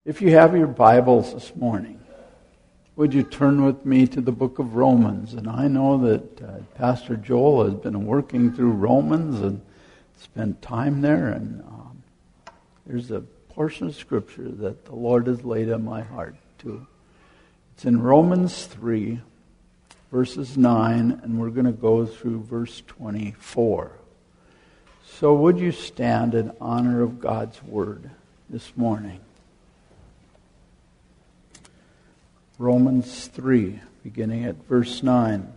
If you have your Bibles this morning, would you turn with me to the book of Romans? And I know that Pastor Joel has been working through Romans and spent time there. And there's a portion of Scripture that the Lord has laid on my heart too. It's in Romans 3, verses 9, and we're going to go through verse 24. So would you stand in honor of God's Word this morning? Romans 3, beginning at verse 9.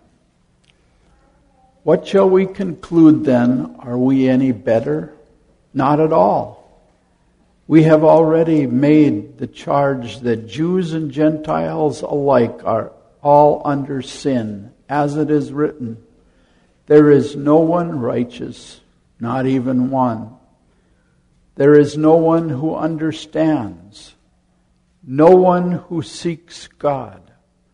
What shall we conclude then? Are we any better? Not at all. We have already made the charge that Jews and Gentiles alike are all under sin, as it is written, there is no one righteous, not even one. There is no one who understands. No one who seeks God.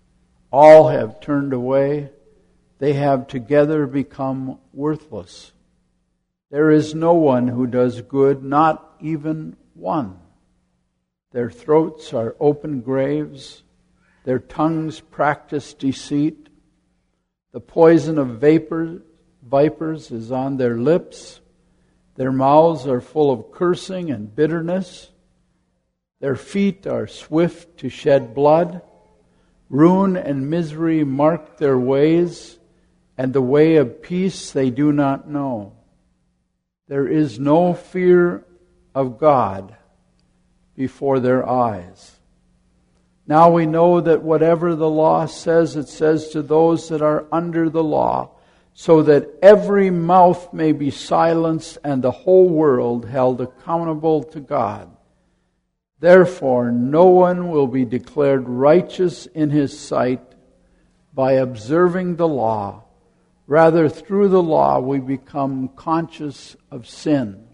All have turned away. They have together become worthless. There is no one who does good, not even one. Their throats are open graves. Their tongues practice deceit. The poison of vipers is on their lips. Their mouths are full of cursing and bitterness. Their feet are swift to shed blood. Ruin and misery mark their ways, and the way of peace they do not know. There is no fear of God before their eyes. Now we know that whatever the law says, it says to those that are under the law, so that every mouth may be silenced and the whole world held accountable to God. Therefore, no one will be declared righteous in his sight by observing the law. Rather, through the law, we become conscious of sin.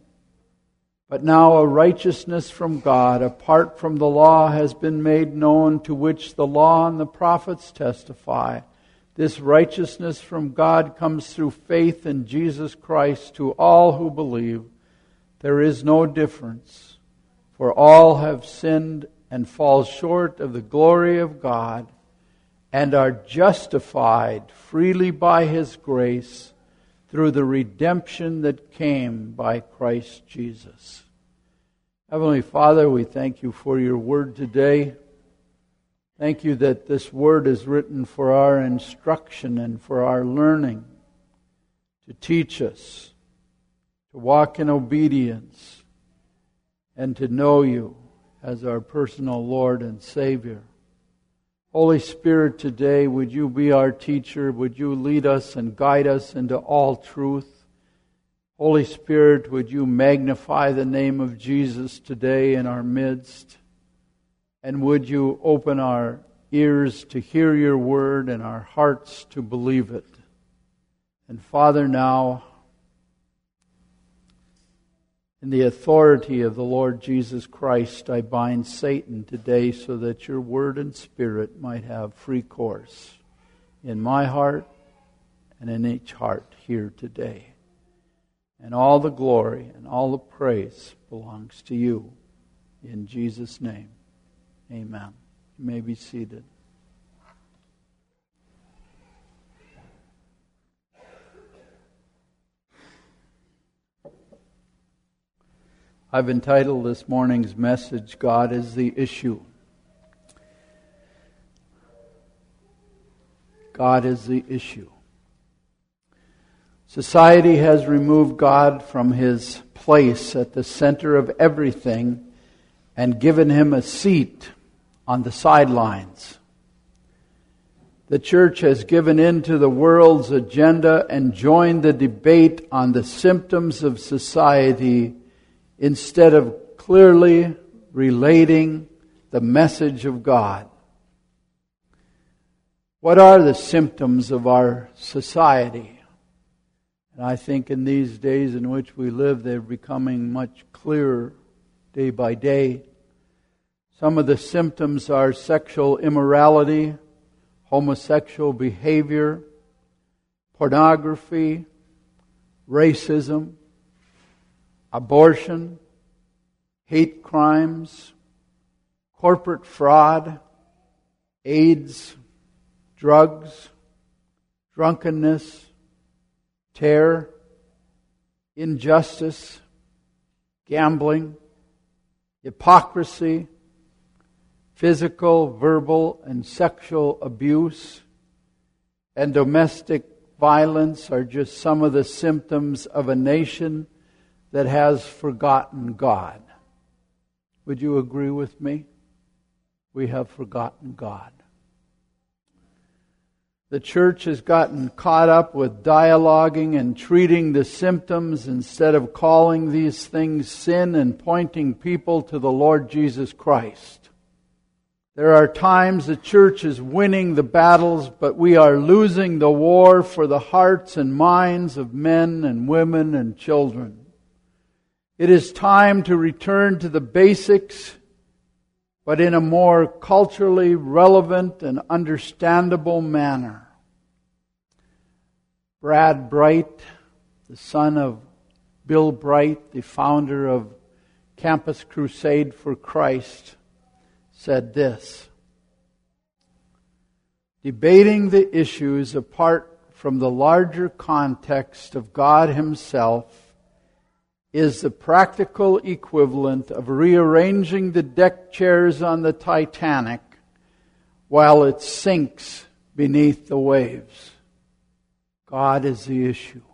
But now a righteousness from God, apart from the law, has been made known, to which the law and the prophets testify. This righteousness from God comes through faith in Jesus Christ to all who believe. There is no difference. For all have sinned and fall short of the glory of God, and are justified freely by His grace through the redemption that came by Christ Jesus. Heavenly Father, we thank You for Your Word today. Thank You that this Word is written for our instruction and for our learning, to teach us, to walk in obedience, and to know You as our personal Lord and Savior. Holy Spirit, today, would You be our teacher? Would You lead us and guide us into all truth? Holy Spirit, would You magnify the name of Jesus today in our midst? And would You open our ears to hear Your word and our hearts to believe it? And Father, now, in the authority of the Lord Jesus Christ, I bind Satan today so that Your word and spirit might have free course in my heart and in each heart here today. And all the glory and all the praise belongs to You. In Jesus' name, amen. You may be seated. I've entitled this morning's message, God is the Issue. God is the issue. Society has removed God from His place at the center of everything and given Him a seat on the sidelines. The church has given in to the world's agenda and joined the debate on the symptoms of society instead of clearly relating the message of God. What are the symptoms of our society? And I think in these days in which we live, they're becoming much clearer day by day. Some of the symptoms are sexual immorality, homosexual behavior, pornography, racism, abortion, hate crimes, corporate fraud, AIDS, drugs, drunkenness, terror, injustice, gambling, hypocrisy, physical, verbal, and sexual abuse, and domestic violence are just some of the symptoms of a nation that has forgotten God. Would you agree with me? We have forgotten God. The church has gotten caught up with dialoguing and treating the symptoms instead of calling these things sin and pointing people to the Lord Jesus Christ. There are times the church is winning the battles, but we are losing the war for the hearts and minds of men and women and children. It is time to return to the basics, but in a more culturally relevant and understandable manner. Brad Bright, the son of Bill Bright, the founder of Campus Crusade for Christ, said this: debating the issues apart from the larger context of God Himself is the practical equivalent of rearranging the deck chairs on the Titanic while it sinks beneath the waves. God is the issue.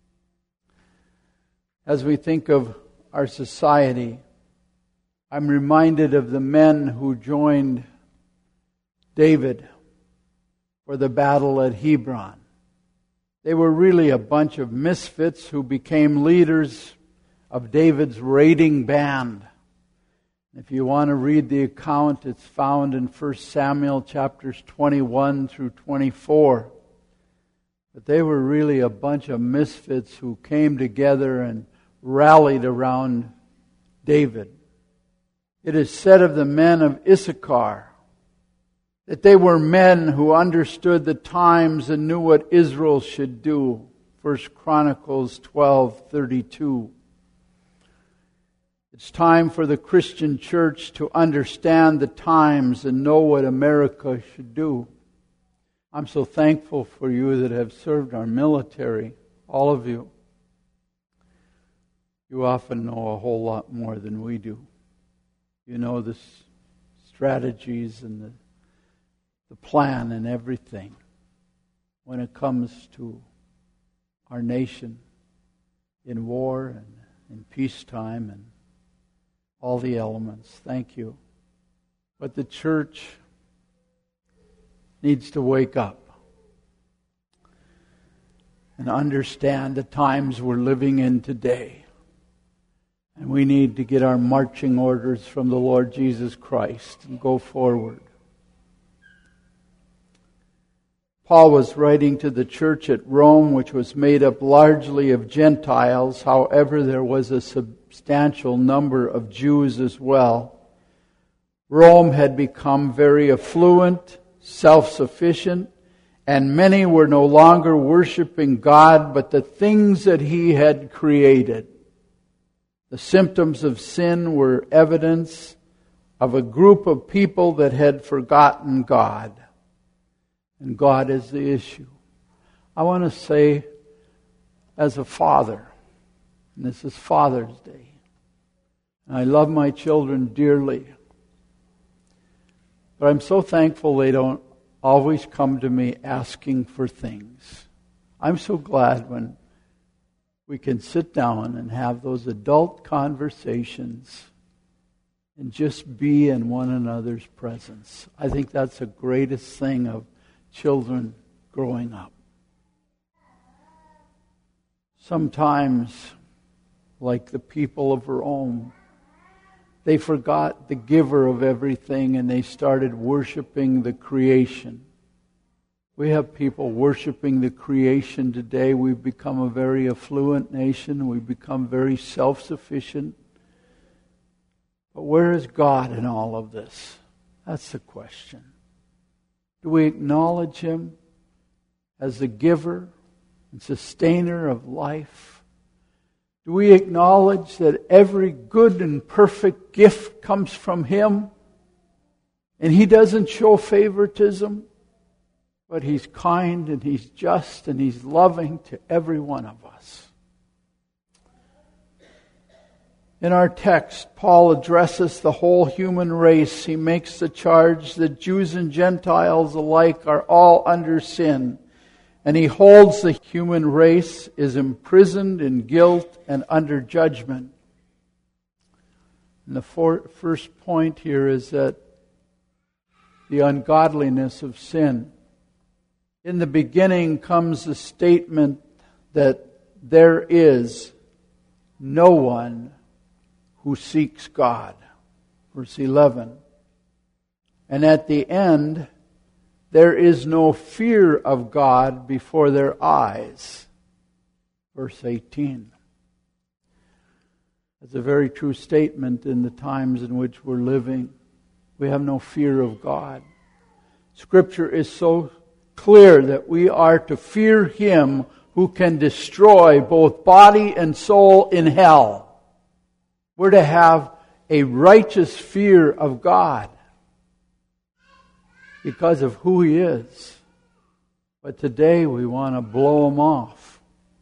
As we think of our society, I'm reminded of the men who joined David for the battle at Hebron. They were really a bunch of misfits who became leaders of David's raiding band. If you want to read the account, it's found in 1 Samuel chapters 21 through 24. But they were really a bunch of misfits who came together and rallied around David. It is said of the men of Issachar that they were men who understood the times and knew what Israel should do. 1 Chronicles 12:32. It's time for the Christian church to understand the times and know what America should do. I'm so thankful for you that have served our military, all of you. You often know a whole lot more than we do. You know the strategies and the plan and everything when it comes to our nation in war and in peacetime and all the elements. Thank you. But the church needs to wake up and understand the times we're living in today. And we need to get our marching orders from the Lord Jesus Christ and go forward. Paul was writing to the church at Rome, which was made up largely of Gentiles. However, there was a substantial number of Jews as well. Rome had become very affluent, self-sufficient, and many were no longer worshiping God, but the things that He had created. The symptoms of sin were evidence of a group of people that had forgotten God. And God is the issue. I want to say, as a father, and this is Father's Day, and I love my children dearly, but I'm so thankful they don't always come to me asking for things. I'm so glad when we can sit down and have those adult conversations and just be in one another's presence. I think that's the greatest thing of children growing up. Sometimes, like the people of Rome, they forgot the giver of everything and they started worshiping the creation. We have people worshiping the creation today. We've become a very affluent nation. We've become very self-sufficient. But where is God in all of this? That's the question. Do we acknowledge Him as the giver and sustainer of life? Do we acknowledge that every good and perfect gift comes from Him? And He doesn't show favoritism, but He's kind and He's just and He's loving to every one of us. In our text, Paul addresses the whole human race. He makes the charge that Jews and Gentiles alike are all under sin. And he holds the human race is imprisoned in guilt and under judgment. And the first point here is that the ungodliness of sin. In the beginning comes the statement that there is no one who seeks God. Verse 11. And at the end, there is no fear of God before their eyes. Verse 18. That's a very true statement in the times in which we're living. We have no fear of God. Scripture is so clear that we are to fear Him who can destroy both body and soul in hell. We're to have a righteous fear of God because of who He is. But today we want to blow Him off.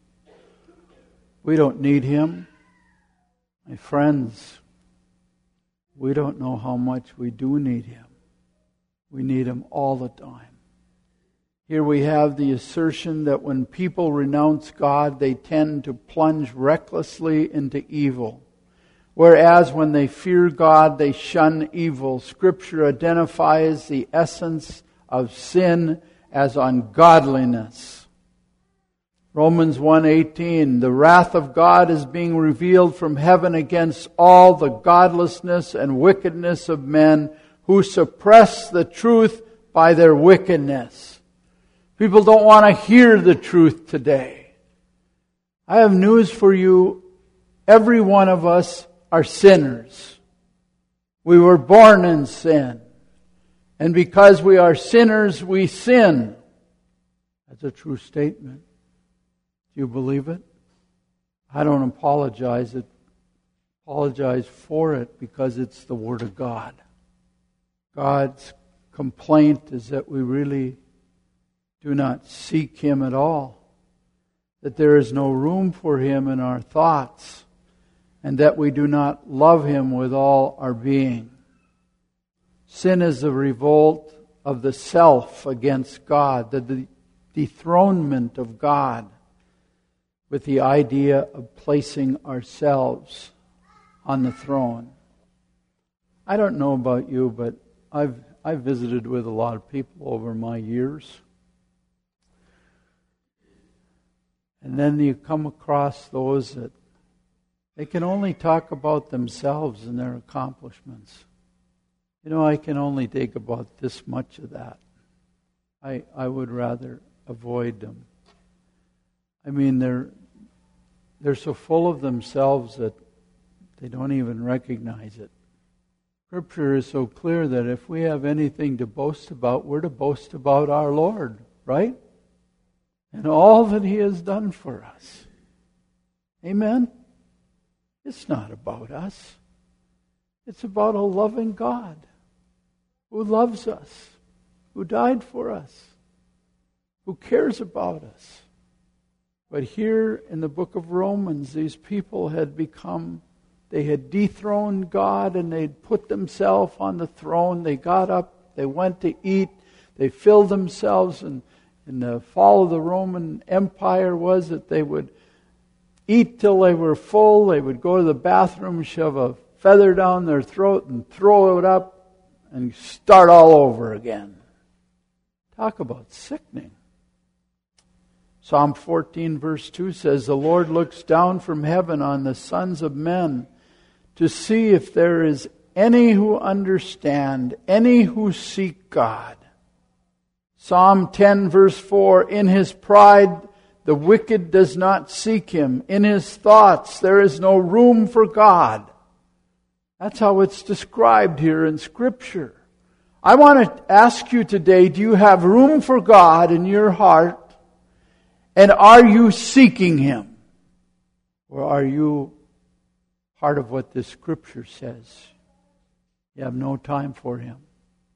We don't need Him. My friends, we don't know how much we do need Him. We need Him all the time. Here we have the assertion that when people renounce God, they tend to plunge recklessly into evil. Whereas when they fear God, they shun evil. Scripture identifies the essence of sin as ungodliness. Romans 1:18, the wrath of God is being revealed from heaven against all the godlessness and wickedness of men who suppress the truth by their wickedness. People don't want to hear the truth today. I have news for you. Every one of us are sinners. We were born in sin. And because we are sinners, we sin. That's a true statement. Do you believe it? I don't apologize for it because it's the Word of God. God's complaint is that we really do not seek Him at all. That there is no room for Him in our thoughts. And that we do not love Him with all our being. Sin is a revolt of the self against God, the dethronement of God, with the idea of placing ourselves on the throne. I don't know about you, but I've visited with a lot of people over my years. And then you come across those that they can only talk about themselves and their accomplishments. You know, I can only take about this much of that. I would rather avoid them. I mean, they're so full of themselves that they don't even recognize it. Scripture is so clear that if we have anything to boast about, we're to boast about our Lord, right? And all that He has done for us. Amen? It's not about us. It's about a loving God who loves us, who died for us, who cares about us. But here in the book of Romans, these people they had dethroned God and they'd put themselves on the throne. They got up, they went to eat, they filled themselves, and in the fall of the Roman Empire was that they would eat till they were full. They would go to the bathroom, shove a feather down their throat and throw it up and start all over again. Talk about sickening. Psalm 14 verse 2 says, the Lord looks down from heaven on the sons of men to see if there is any who understand, any who seek God. Psalm 10 verse 4, in his pride the wicked does not seek Him. In his thoughts there is no room for God. That's how it's described here in Scripture. I want to ask you today, do you have room for God in your heart? And are you seeking Him? Or are you part of what this Scripture says? You have no time for Him.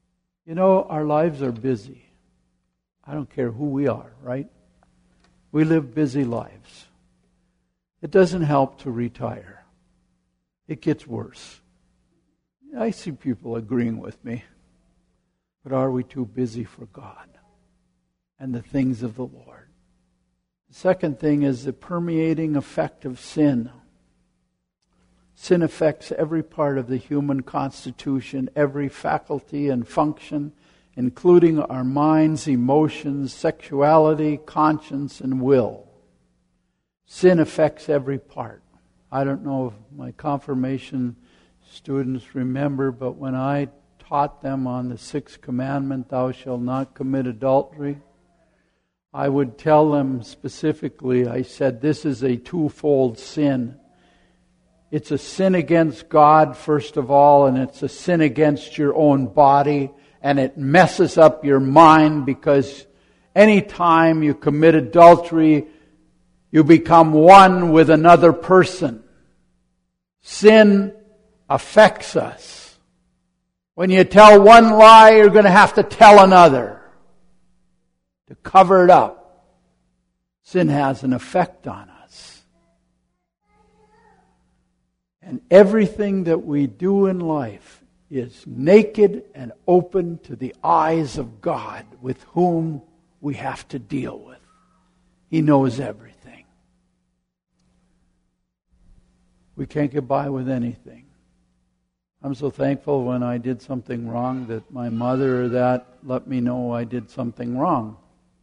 You know, our lives are busy. I don't care who we are, right? We live busy lives. It doesn't help to retire. It gets worse. I see people agreeing with me. But are we too busy for God and the things of the Lord? The second thing is the permeating effect of sin. Sin affects every part of the human constitution, every faculty and function, including our minds, emotions, sexuality, conscience, and will. Sin affects every part. I don't know if my confirmation students remember, but when I taught them on the sixth commandment, thou shalt not commit adultery, I would tell them specifically, I said, this is a twofold sin. It's a sin against God, first of all, and it's a sin against your own body, and it messes up your mind because any time you commit adultery, you become one with another person. Sin affects us. When you tell one lie, you're going to have to tell another to cover it up. Sin has an effect on us. And everything that we do in life is naked and open to the eyes of God, with whom we have to deal with. He knows everything. We can't get by with anything. I'm so thankful when I did something wrong that my mother or that let me know I did something wrong.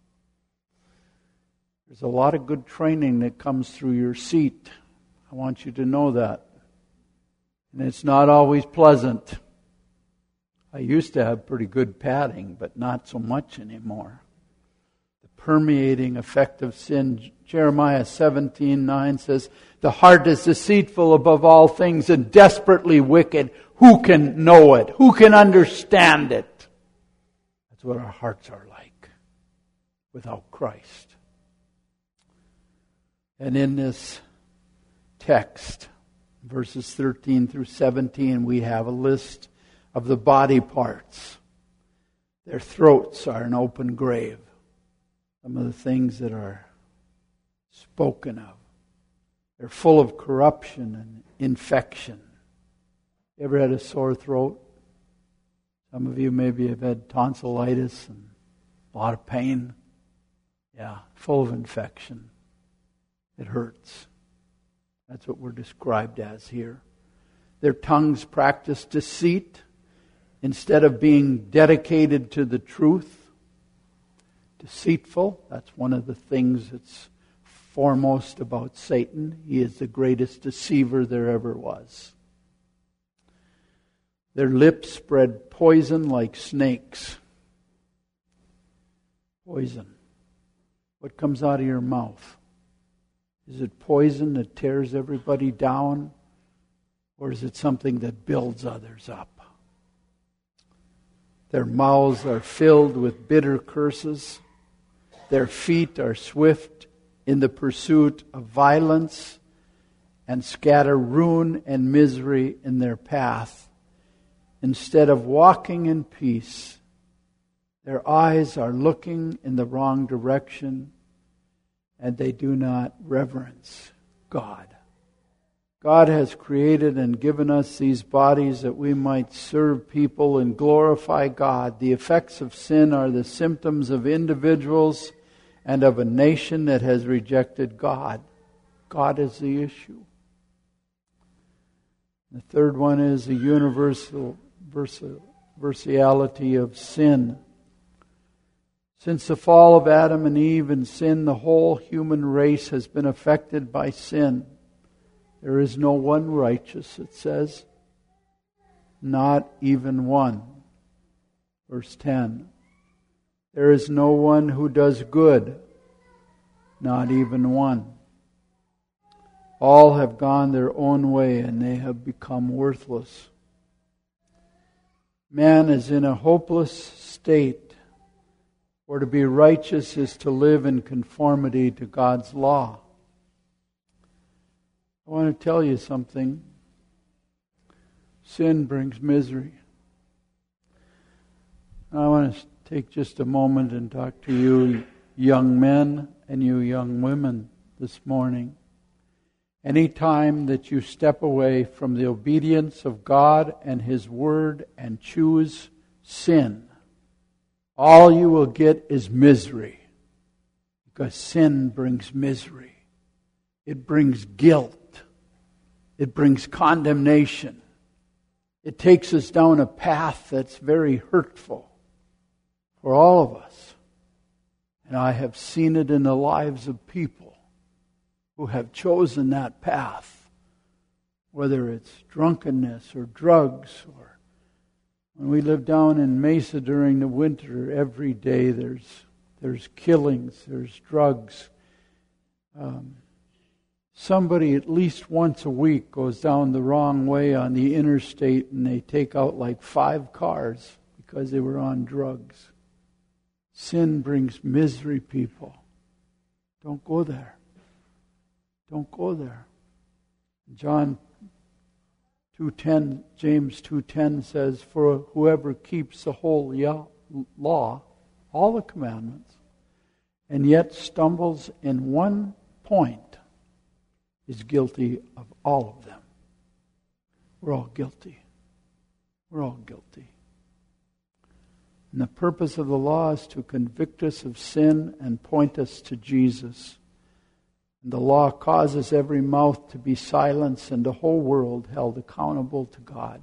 There's a lot of good training that comes through your seat. I want you to know that. And it's not always pleasant. I used to have pretty good padding, but not so much anymore. The permeating effect of sin. Jeremiah 17:9 says, the heart is deceitful above all things and desperately wicked. Who can know it? Who can understand it? That's what our hearts are like without Christ. And in this text, verses 13 through 17, we have a list of the body parts. Their throats are an open grave. Some of the things that are spoken of. They're full of corruption and infection. You ever had a sore throat? Some of you maybe have had tonsillitis and a lot of pain. Yeah, full of infection. It hurts. That's what we're described as here. Their tongues practice deceit instead of being dedicated to the truth. Deceitful, that's one of the things that's foremost about Satan. He is the greatest deceiver there ever was. Their lips spread poison like snakes. Poison. What comes out of your mouth? Is it poison that tears everybody down? Or is it something that builds others up? Their mouths are filled with bitter curses. Their feet are swift in the pursuit of violence and scatter ruin and misery in their path. Instead of walking in peace, their eyes are looking in the wrong direction, and they do not reverence God. God has created and given us these bodies that we might serve people and glorify God. The effects of sin are the symptoms of individuals and of a nation that has rejected God. God is the issue. The third one is the universality of sin. Since the fall of Adam and Eve and sin, the whole human race has been affected by sin. There is no one righteous, it says. Not even one. Verse 10. There is no one who does good. Not even one. All have gone their own way and they have become worthless. Man is in a hopeless state. For to be righteous is to live in conformity to God's law. I want to tell you something. Sin brings misery. I want to take just a moment and talk to you young men and you young women this morning. Any time that you step away from the obedience of God and His Word and choose sin, all you will get is misery. Because sin brings misery. It brings guilt. It brings condemnation. It takes us down a path that's very hurtful for all of us. And I have seen it in the lives of people who have chosen that path, whether it's drunkenness or drugs, or when we live down in Mesa during the winter, every day there's killings, there's drugs. Somebody at least once a week goes down the wrong way on the interstate and they take out like 5 cars because they were on drugs. Sin brings misery, people. Don't go there. Don't go there. James 2:10 says, "For whoever keeps the whole law, all the commandments, and yet stumbles in one point, is guilty of all of them." We're all guilty. We're all guilty. And the purpose of the law is to convict us of sin and point us to Jesus. And the law causes every mouth to be silenced and the whole world held accountable to God.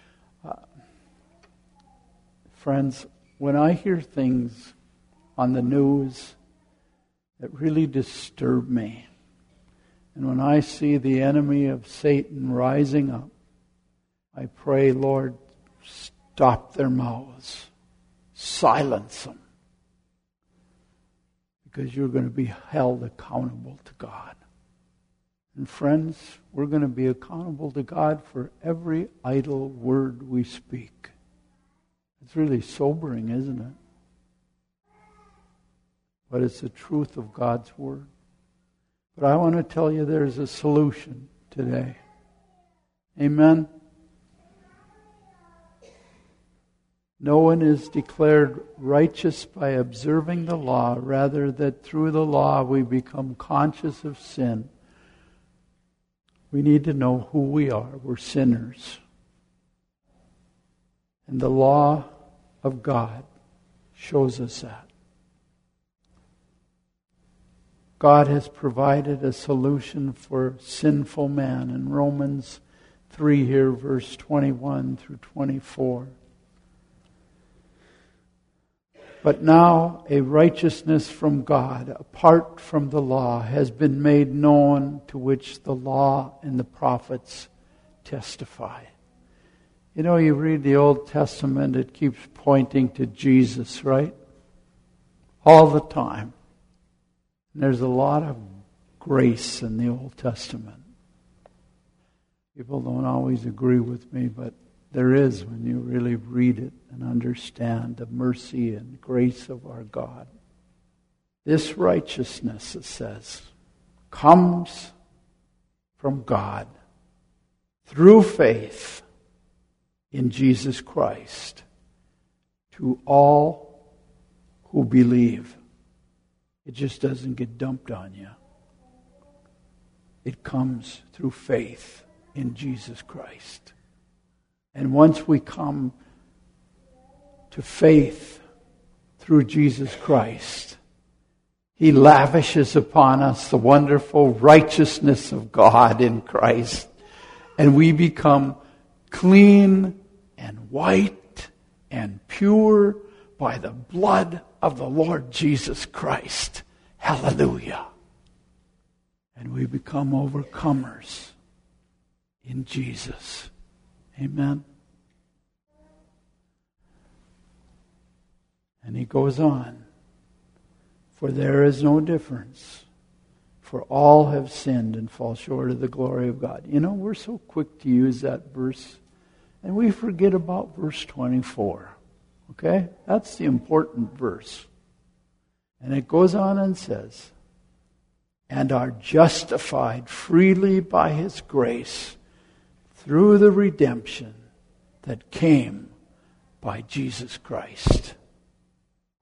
Friends, when I hear things on the news that really disturb me, and when I see the enemy of Satan rising up, I pray, Lord, stop their mouths. Silence them. Because you're going to be held accountable to God. And friends, we're going to be accountable to God for every idle word we speak. It's really sobering, isn't it? But it's the truth of God's Word. But I want to tell you there's a solution today. Amen? No one is declared righteous by observing the law, rather that through the law we become conscious of sin. We need to know who we are. We're sinners. And the law of God shows us that. God has provided a solution for sinful man in Romans 3 here, verse 21 through 24. But now a righteousness from God, apart from the law, has been made known, to which the law and the prophets testify. You know, you read the Old Testament, it keeps pointing to Jesus, right? All the time. And there's a lot of grace in the Old Testament. People don't always agree with me, but there is when you really read it and understand the mercy and grace of our God. This righteousness, it says, comes from God through faith in Jesus Christ to all who believe. It just doesn't get dumped on you. It comes through faith in Jesus Christ. And once we come to faith through Jesus Christ, He lavishes upon us the wonderful righteousness of God in Christ. And we become clean and white and pure by the blood of the Lord Jesus Christ. Hallelujah. And we become overcomers in Jesus. Amen. And he goes on. For there is no difference. For all have sinned and fall short of the glory of God. You know, we're so quick to use that verse. And we forget about verse 24. Okay? That's the important verse. And it goes on and says, and are justified freely by His grace through the redemption that came by Jesus Christ.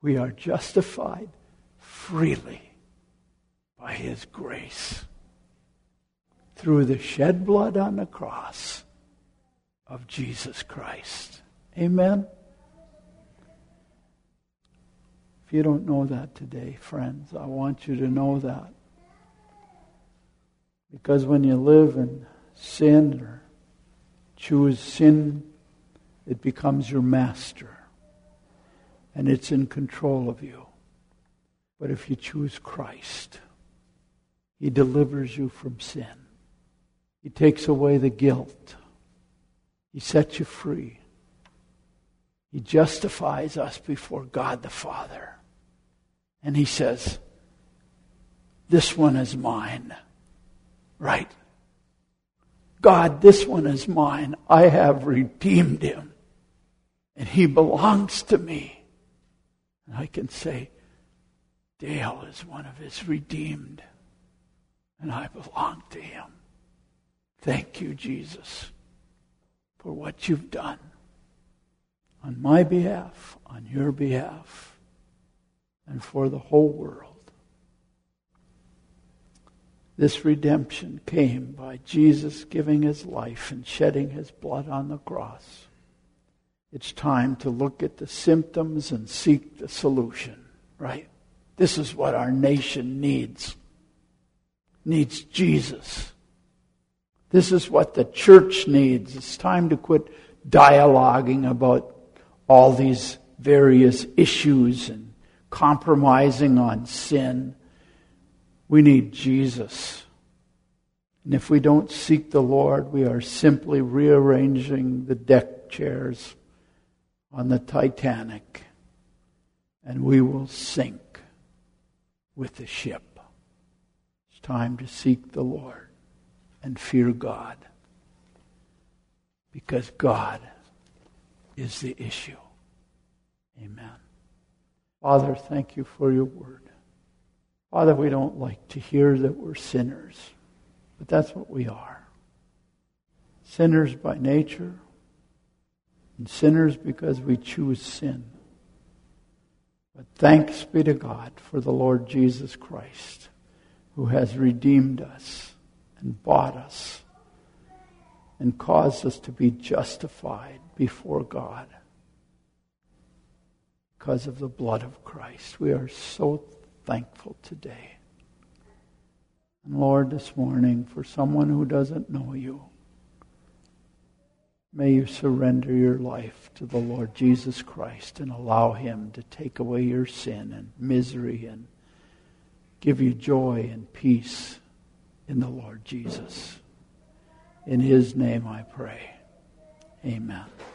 We are justified freely by His grace through the shed blood on the cross of Jesus Christ. Amen? If you don't know that today, friends, I want you to know that. Because when you live in sin or choose sin, it becomes your master. And it's in control of you. But if you choose Christ, He delivers you from sin. He takes away the guilt. He sets you free. He justifies us before God the Father. And He says, this one is mine. Right? God, this one is mine. I have redeemed him. And he belongs to me. And I can say, Dale is one of His redeemed. And I belong to him. Thank you, Jesus, for what you've done on my behalf, on your behalf, and for the whole world. This redemption came by Jesus giving His life and shedding His blood on the cross. It's time to look at the symptoms and seek the solution, right? This is what our nation needs. Needs Jesus. This is what the church needs. It's time to quit dialoguing about all these various issues and compromising on sin. We need Jesus. And if we don't seek the Lord, we are simply rearranging the deck chairs on the Titanic, and we will sink with the ship. It's time to seek the Lord and fear God, because God is the issue. Amen. Father, thank you for your word. Father, we don't like to hear that we're sinners, but that's what we are. Sinners by nature, and sinners because we choose sin. But thanks be to God for the Lord Jesus Christ, who has redeemed us and bought us and caused us to be justified before God because of the blood of Christ. We are so thankful today. And Lord, this morning, for someone who doesn't know you, may you surrender your life to the Lord Jesus Christ and allow Him to take away your sin and misery and give you joy and peace in the Lord Jesus. In His name I pray. Amen.